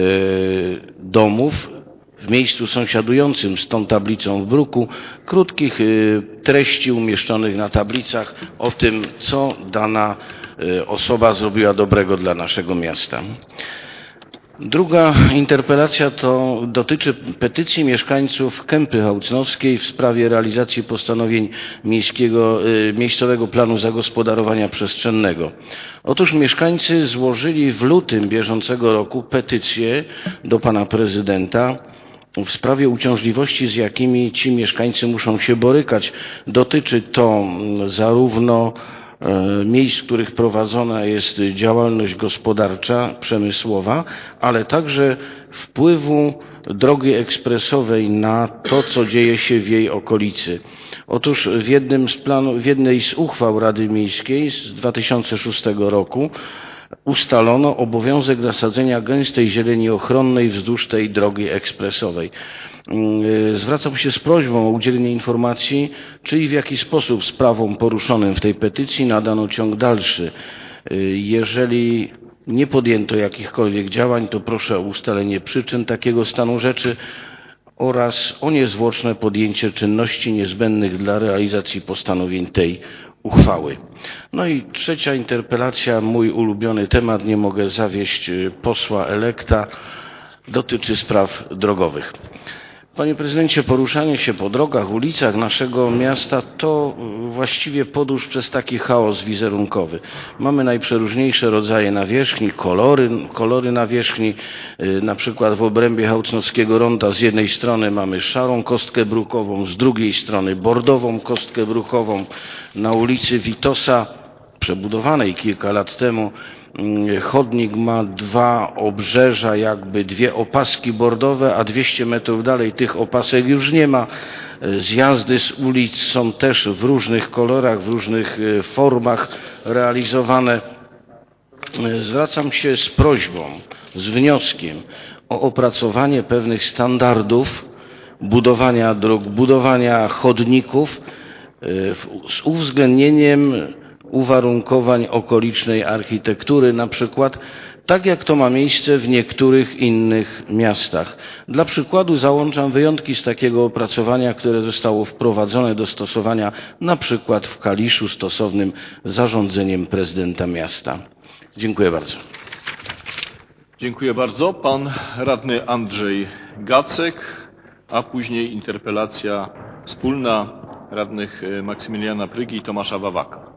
domów w miejscu sąsiadującym z tą tablicą w bruku krótkich treści umieszczonych na tablicach o tym, co dana osoba zrobiła dobrego dla naszego miasta. Druga interpelacja to dotyczy petycji mieszkańców Kępy Hałcnowskiej w sprawie realizacji postanowień miejskiego, miejscowego planu zagospodarowania przestrzennego. Otóż mieszkańcy złożyli w lutym bieżącego roku petycję do pana prezydenta w sprawie uciążliwości, z jakimi ci mieszkańcy muszą się borykać. Dotyczy to zarówno miejsc, w których prowadzona jest działalność gospodarcza, przemysłowa, ale także wpływu drogi ekspresowej na to, co dzieje się w jej okolicy. Otóż w, jednym z planu, w jednej z uchwał Rady Miejskiej z dwa tysiące szóstego roku ustalono obowiązek nasadzenia gęstej zieleni ochronnej wzdłuż tej drogi ekspresowej. Zwracam się z prośbą o udzielenie informacji, czy i w jaki sposób sprawom poruszonym w tej petycji nadano ciąg dalszy. Jeżeli nie podjęto jakichkolwiek działań, to proszę o ustalenie przyczyn takiego stanu rzeczy oraz o niezwłoczne podjęcie czynności niezbędnych dla realizacji postanowień tej uchwały. No i trzecia interpelacja, mój ulubiony temat, nie mogę zawieść posła elekta, dotyczy spraw drogowych. Panie prezydencie, poruszanie się po drogach, ulicach naszego miasta to właściwie podróż przez taki chaos wizerunkowy. Mamy najprzeróżniejsze rodzaje nawierzchni, kolory, kolory nawierzchni. Na przykład w obrębie Hałcnowskiego Ronda z jednej strony mamy szarą kostkę brukową, z drugiej strony bordową kostkę brukową. Na ulicy Witosa, przebudowanej kilka lat temu, chodnik ma dwa obrzeża, jakby dwie opaski bordowe, a dwieście metrów dalej tych opasek już nie ma. Zjazdy z ulic są też w różnych kolorach, w różnych formach realizowane. Zwracam się z prośbą, z wnioskiem o opracowanie pewnych standardów budowania dróg, budowania chodników z uwzględnieniem uwarunkowań okolicznej architektury na przykład, tak jak to ma miejsce w niektórych innych miastach. Dla przykładu załączam wyjątki z takiego opracowania, które zostało wprowadzone do stosowania na przykład w Kaliszu stosownym zarządzeniem prezydenta miasta. Dziękuję bardzo. Dziękuję bardzo. Pan radny Andrzej Gacek, a później interpelacja wspólna radnych Maksymiliana Prygi i Tomasza Wawaka.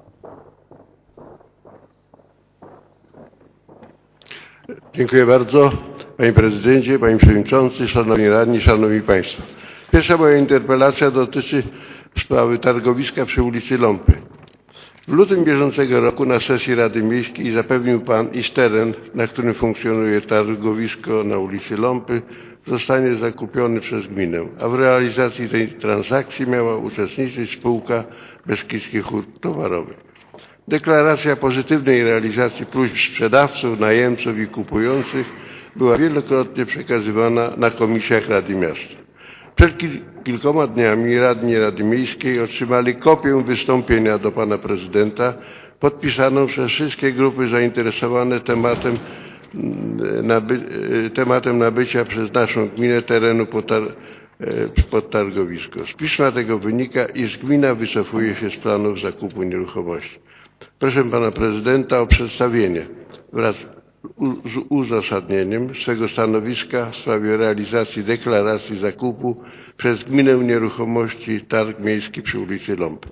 Dziękuję bardzo. Panie Prezydencie, Panie Przewodniczący, Szanowni Radni, Szanowni Państwo. Pierwsza moja interpelacja dotyczy sprawy targowiska przy ulicy Lompy. W lutym bieżącego roku na sesji Rady Miejskiej zapewnił Pan, iż teren, na którym funkcjonuje targowisko na ulicy Lompy, zostanie zakupiony przez gminę, a w realizacji tej transakcji miała uczestniczyć spółka Beskidzki Hurt Towarowy. Deklaracja pozytywnej realizacji próśb sprzedawców, najemców i kupujących była wielokrotnie przekazywana na komisjach Rady Miasta. Przed kilkoma dniami radni Rady Miejskiej otrzymali kopię wystąpienia do Pana Prezydenta podpisaną przez wszystkie grupy zainteresowane tematem, naby, tematem nabycia przez naszą gminę terenu pod, tar, pod targowisko. Z pisma tego wynika, iż gmina wycofuje się z planów zakupu nieruchomości. Proszę Pana Prezydenta o przedstawienie wraz z uzasadnieniem swego stanowiska w sprawie realizacji deklaracji zakupu przez gminę nieruchomości Targ Miejski przy ulicy Lompy.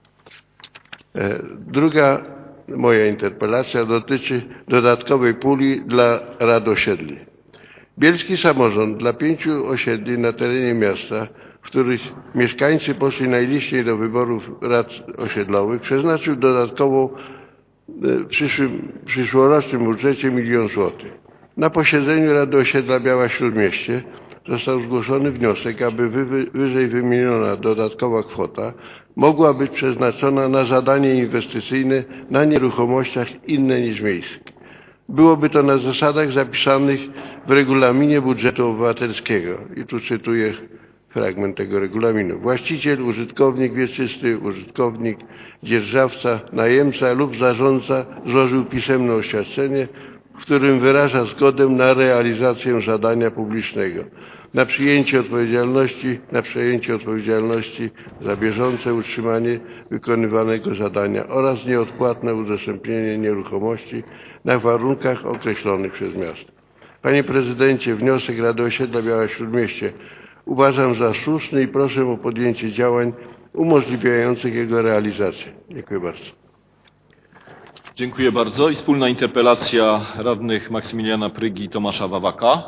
Druga moja interpelacja dotyczy dodatkowej puli dla rad osiedli. Bielski samorząd dla pięciu osiedli na terenie miasta, w których mieszkańcy poszli najliczniej do wyborów rad osiedlowych, przeznaczył dodatkowo w przyszłym, przyszłorocznym budżecie milion złotych. Na posiedzeniu Rady Osiedla Biała Śródmieście został zgłoszony wniosek, aby wy, wyżej wymieniona dodatkowa kwota mogła być przeznaczona na zadanie inwestycyjne na nieruchomościach inne niż miejskie. Byłoby to na zasadach zapisanych w regulaminie budżetu obywatelskiego. I tu cytuję fragment tego regulaminu. Właściciel, użytkownik wieczysty, użytkownik, dzierżawca, najemca lub zarządca złożył pisemne oświadczenie, w którym wyraża zgodę na realizację zadania publicznego, na przyjęcie odpowiedzialności, na przejęcie odpowiedzialności za bieżące utrzymanie wykonywanego zadania oraz nieodpłatne udostępnienie nieruchomości na warunkach określonych przez miasto. Panie Prezydencie, wniosek Rady Osiedla Biała Śródmieście uważam za słuszny i proszę o podjęcie działań umożliwiających jego realizację. Dziękuję bardzo. Dziękuję bardzo. I wspólna interpelacja radnych Maksymiliana Prygi i Tomasza Wawaka.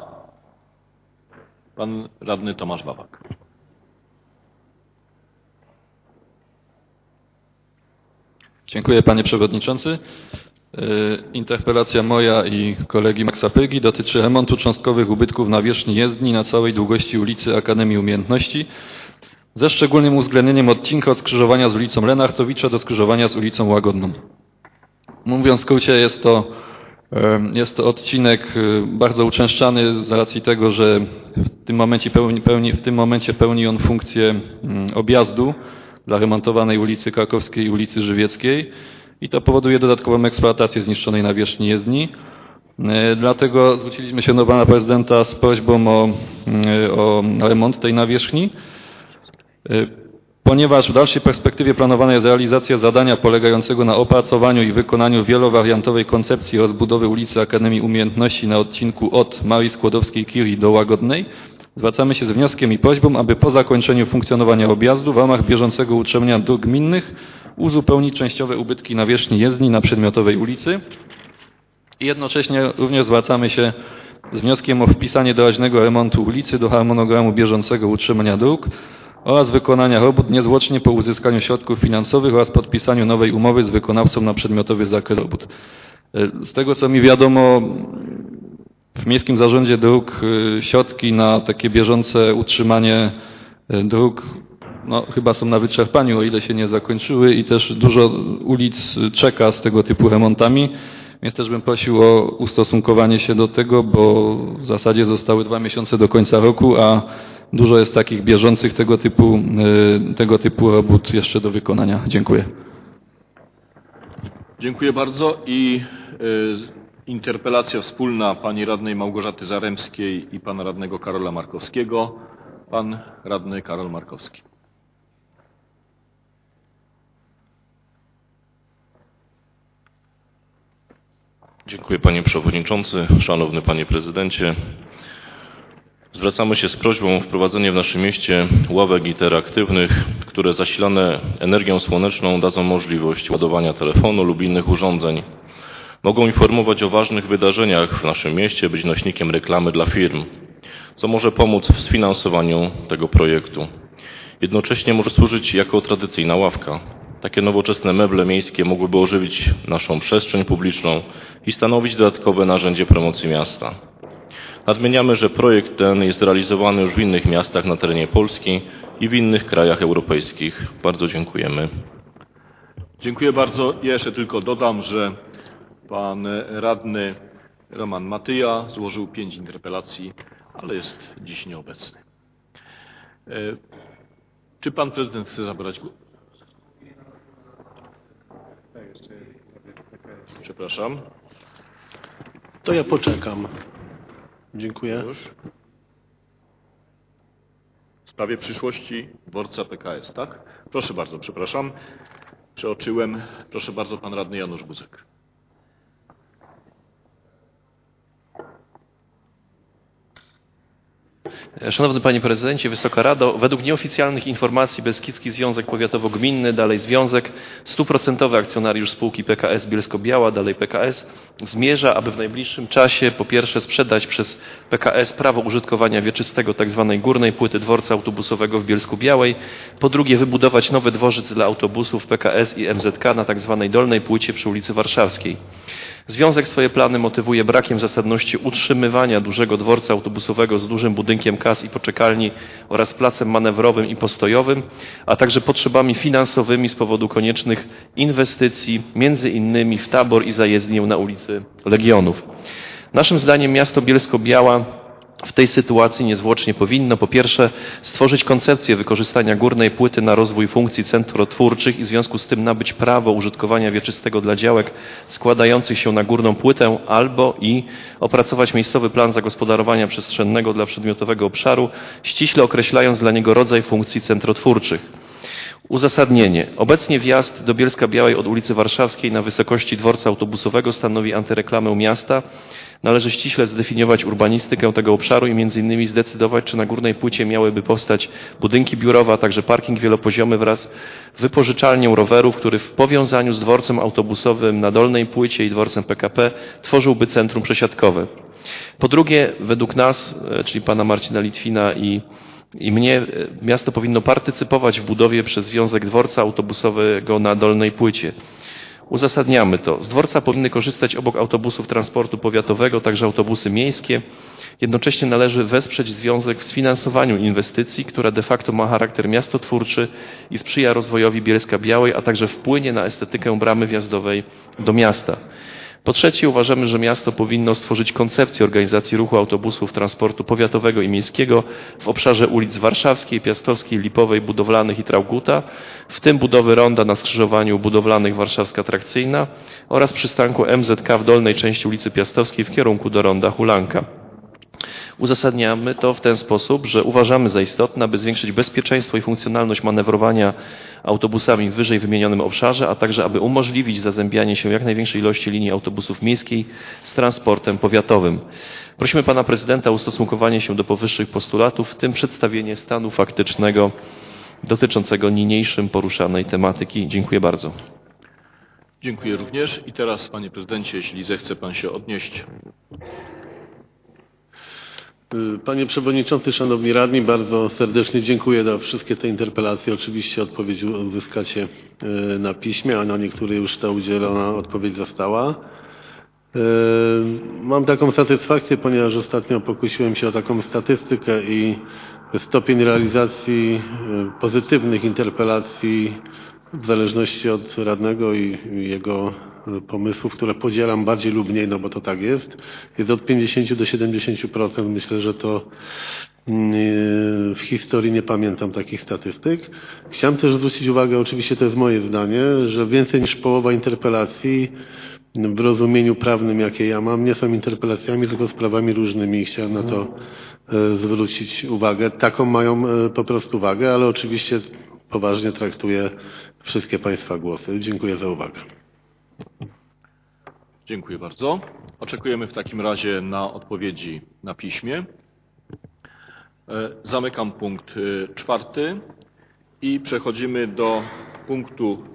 Pan radny Tomasz Wawak. Dziękuję Panie Przewodniczący. Interpelacja moja i kolegi Maksa Prygi dotyczy remontu cząstkowych ubytków nawierzchni jezdni na całej długości ulicy Akademii Umiejętności, ze szczególnym uwzględnieniem odcinka od skrzyżowania z ulicą Lenartowicza do skrzyżowania z ulicą Łagodną. Mówiąc w skrócie, jest to, jest to odcinek bardzo uczęszczany z racji tego, że w tym momencie pełni, pełni, w tym momencie pełni on funkcję objazdu dla remontowanej ulicy Krakowskiej i ulicy Żywieckiej i to powoduje dodatkową eksploatację zniszczonej nawierzchni jezdni. Dlatego zwróciliśmy się do Pana Prezydenta z prośbą o, o remont tej nawierzchni. Ponieważ w dalszej perspektywie planowana jest realizacja zadania polegającego na opracowaniu i wykonaniu wielowariantowej koncepcji rozbudowy ulicy Akademii Umiejętności na odcinku od Marii Skłodowskiej-Curie do Łagodnej, zwracamy się z wnioskiem i prośbą, aby po zakończeniu funkcjonowania objazdu w ramach bieżącego utrzymania dróg gminnych uzupełnić częściowe ubytki nawierzchni jezdni na przedmiotowej ulicy. I jednocześnie również zwracamy się z wnioskiem o wpisanie doraźnego remontu ulicy do harmonogramu bieżącego utrzymania dróg oraz wykonania robót niezwłocznie po uzyskaniu środków finansowych oraz podpisaniu nowej umowy z wykonawcą na przedmiotowy zakres robót. Z tego co mi wiadomo, w Miejskim Zarządzie Dróg środki na takie bieżące utrzymanie dróg no, chyba są na wyczerpaniu, o ile się nie zakończyły i też dużo ulic czeka z tego typu remontami, więc też bym prosił o ustosunkowanie się do tego, bo w zasadzie zostały dwa miesiące do końca roku, a dużo jest takich bieżących tego typu, tego typu robót jeszcze do wykonania. Dziękuję. Dziękuję bardzo. I y, interpelacja wspólna pani radnej Małgorzaty Zaremskiej i pana radnego Karola Markowskiego. Pan radny Karol Markowski. Dziękuję panie przewodniczący, szanowny panie prezydencie. Zwracamy się z prośbą o wprowadzenie w naszym mieście ławek interaktywnych, które zasilane energią słoneczną dadzą możliwość ładowania telefonu lub innych urządzeń. Mogą informować o ważnych wydarzeniach w naszym mieście, być nośnikiem reklamy dla firm, co może pomóc w sfinansowaniu tego projektu. Jednocześnie może służyć jako tradycyjna ławka. Takie nowoczesne meble miejskie mogłyby ożywić naszą przestrzeń publiczną i stanowić dodatkowe narzędzie promocji miasta. Nadmieniamy, że projekt ten jest realizowany już w innych miastach na terenie Polski i w innych krajach europejskich. Bardzo dziękujemy. Dziękuję bardzo. Ja jeszcze tylko dodam, że pan radny Roman Matyja złożył pięć interpelacji, ale jest dziś nieobecny. Czy pan prezydent chce zabrać głos? Przepraszam. To ja poczekam. Dziękuję. Już. W sprawie przyszłości dworca P K S, tak? Proszę bardzo, przepraszam. Przeoczyłem. Proszę bardzo, pan radny Janusz Buzek. Szanowny Panie Prezydencie, Wysoka Rado, według nieoficjalnych informacji Beskidzki Związek Powiatowo-Gminny, dalej Związek, stuprocentowy akcjonariusz spółki P K S Bielsko-Biała, dalej P K S, zmierza, aby w najbliższym czasie po pierwsze sprzedać przez P K S prawo użytkowania wieczystego tzw. górnej płyty dworca autobusowego w Bielsku-Białej, po drugie wybudować nowy dworzec dla autobusów P K S i M Z K na tzw. dolnej płycie przy ulicy Warszawskiej. Związek swoje plany motywuje brakiem zasadności utrzymywania dużego dworca autobusowego z dużym budynkiem kas i poczekalni oraz placem manewrowym i postojowym, a także potrzebami finansowymi z powodu koniecznych inwestycji, między innymi w tabor i zajezdnię na ulicy Legionów. Naszym zdaniem miasto Bielsko-Biała w tej sytuacji niezwłocznie powinno po pierwsze stworzyć koncepcję wykorzystania górnej płyty na rozwój funkcji centrotwórczych i w związku z tym nabyć prawo użytkowania wieczystego dla działek składających się na górną płytę albo i opracować miejscowy plan zagospodarowania przestrzennego dla przedmiotowego obszaru, ściśle określając dla niego rodzaj funkcji centrotwórczych. Uzasadnienie. Obecnie wjazd do Bielska-Białej od ulicy Warszawskiej na wysokości dworca autobusowego stanowi antyreklamę miasta. Należy ściśle zdefiniować urbanistykę tego obszaru i między innymi zdecydować, czy na górnej płycie miałyby powstać budynki biurowe, a także parking wielopoziomy wraz z wypożyczalnią rowerów, który w powiązaniu z dworcem autobusowym na dolnej płycie i dworcem P K P tworzyłby centrum przesiadkowe. Po drugie, według nas, czyli pana Marcina Litwina i I mnie miasto powinno partycypować w budowie przez Związek dworca autobusowego na dolnej płycie. Uzasadniamy to. Z dworca powinny korzystać obok autobusów transportu powiatowego także autobusy miejskie. Jednocześnie należy wesprzeć Związek w sfinansowaniu inwestycji, która de facto ma charakter miastotwórczy i sprzyja rozwojowi Bielska-Białej, a także wpłynie na estetykę bramy wjazdowej do miasta. Po trzecie, uważamy, że miasto powinno stworzyć koncepcję organizacji ruchu autobusów transportu powiatowego i miejskiego w obszarze ulic Warszawskiej, Piastowskiej, Lipowej, Budowlanych i Trauguta, w tym budowy ronda na skrzyżowaniu Budowlanych Warszawska Trakcyjna oraz przystanku M Z K w dolnej części ulicy Piastowskiej w kierunku do ronda Hulanka. Uzasadniamy to w ten sposób, że uważamy za istotne, aby zwiększyć bezpieczeństwo i funkcjonalność manewrowania autobusami w wyżej wymienionym obszarze, a także aby umożliwić zazębianie się jak największej ilości linii autobusów miejskich z transportem powiatowym. Prosimy pana prezydenta o ustosunkowanie się do powyższych postulatów, w tym przedstawienie stanu faktycznego dotyczącego niniejszym poruszanej tematyki. Dziękuję bardzo. Dziękuję również. I teraz, panie prezydencie, jeśli zechce pan się odnieść. Panie Przewodniczący, Szanowni Radni, bardzo serdecznie dziękuję za wszystkie te interpelacje. Oczywiście odpowiedź uzyskacie na piśmie, a na niektóre już ta udzielona odpowiedź została. Mam taką satysfakcję, ponieważ ostatnio pokusiłem się o taką statystykę i stopień realizacji pozytywnych interpelacji w zależności od radnego i jego pomysłów, które podzielam bardziej lub mniej, no bo to tak jest. Jest od pięćdziesięciu do siedemdziesięciu procent. Myślę, że to w historii nie pamiętam takich statystyk. Chciałem też zwrócić uwagę, oczywiście to jest moje zdanie, że więcej niż połowa interpelacji w rozumieniu prawnym, jakie ja mam, nie są interpelacjami, tylko sprawami różnymi i chciałem na to zwrócić uwagę. Taką mają po prostu wagę, ale oczywiście poważnie traktuję wszystkie Państwa głosy. Dziękuję za uwagę. Dziękuję bardzo. Oczekujemy w takim razie na odpowiedzi na piśmie. Zamykam punkt czwarty i przechodzimy do punktu